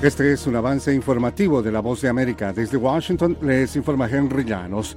Este es un avance informativo de La Voz de América. Desde Washington les informa Henry Llanos.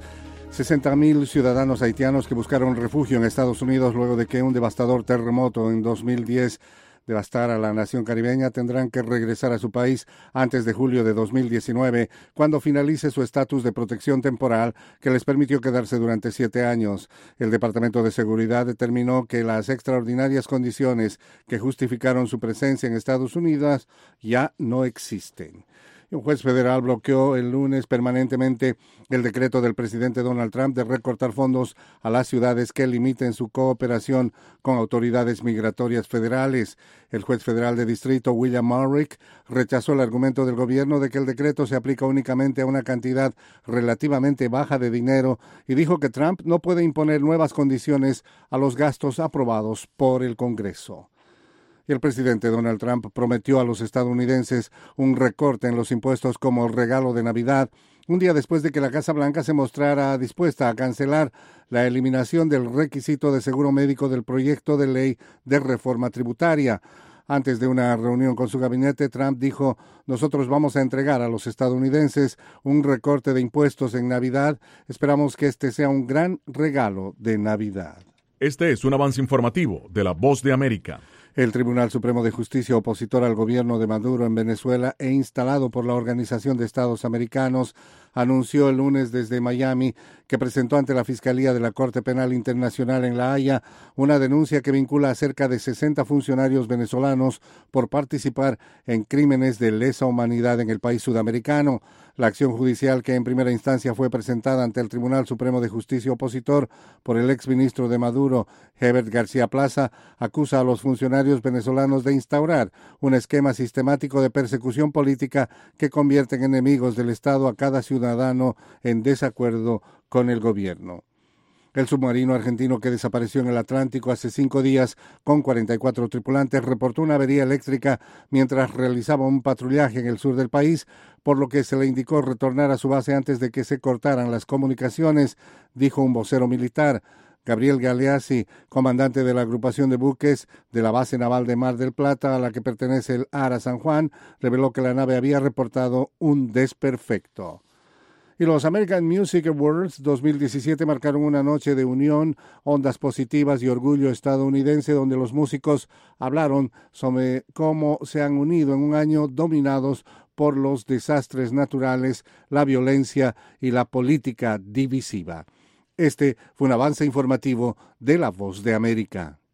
60,000 ciudadanos haitianos que buscaron refugio en Estados Unidos luego de que un devastador terremoto en 2010 devastara a la nación caribeña tendrán que regresar a su país antes de julio de 2019, cuando finalice su estatus de protección temporal que les permitió quedarse durante 7 años. El Departamento de Seguridad determinó que las extraordinarias condiciones que justificaron su presencia en Estados Unidos ya no existen. Un juez federal bloqueó el lunes permanentemente el decreto del presidente Donald Trump de recortar fondos a las ciudades que limiten su cooperación con autoridades migratorias federales. El juez federal de distrito, William Ulrich, rechazó el argumento del gobierno de que el decreto se aplica únicamente a una cantidad relativamente baja de dinero y dijo que Trump no puede imponer nuevas condiciones a los gastos aprobados por el Congreso. Y el presidente Donald Trump prometió a los estadounidenses un recorte en los impuestos como regalo de Navidad, un día después de que la Casa Blanca se mostrara dispuesta a cancelar la eliminación del requisito de seguro médico del proyecto de ley de reforma tributaria. Antes de una reunión con su gabinete, Trump dijo: "Nosotros vamos a entregar a los estadounidenses un recorte de impuestos en Navidad. Esperamos que este sea un gran regalo de Navidad". Este es un avance informativo de La Voz de América. El Tribunal Supremo de Justicia, opositor al gobierno de Maduro en Venezuela e instalado por la Organización de Estados Americanos, anunció el lunes desde Miami que presentó ante la Fiscalía de la Corte Penal Internacional en La Haya una denuncia que vincula a cerca de 60 funcionarios venezolanos por participar en crímenes de lesa humanidad en el país sudamericano. La acción judicial, que en primera instancia fue presentada ante el Tribunal Supremo de Justicia opositor por el exministro de Maduro, Herbert García Plaza, acusa a los funcionarios venezolanos de instaurar un esquema sistemático de persecución política que convierte en enemigos del Estado a cada ciudadano en desacuerdo con el gobierno. El submarino argentino que desapareció en el Atlántico hace 5 días con 44 tripulantes reportó una avería eléctrica mientras realizaba un patrullaje en el sur del país, por lo que se le indicó retornar a su base antes de que se cortaran las comunicaciones, dijo un vocero militar. Gabriel Galeazzi, comandante de la agrupación de buques de la base naval de Mar del Plata, a la que pertenece el ARA San Juan, reveló que la nave había reportado un desperfecto. Y los American Music Awards 2017 marcaron una noche de unión, ondas positivas y orgullo estadounidense, donde los músicos hablaron sobre cómo se han unido en un año dominados por los desastres naturales, la violencia y la política divisiva. Este fue un avance informativo de La Voz de América.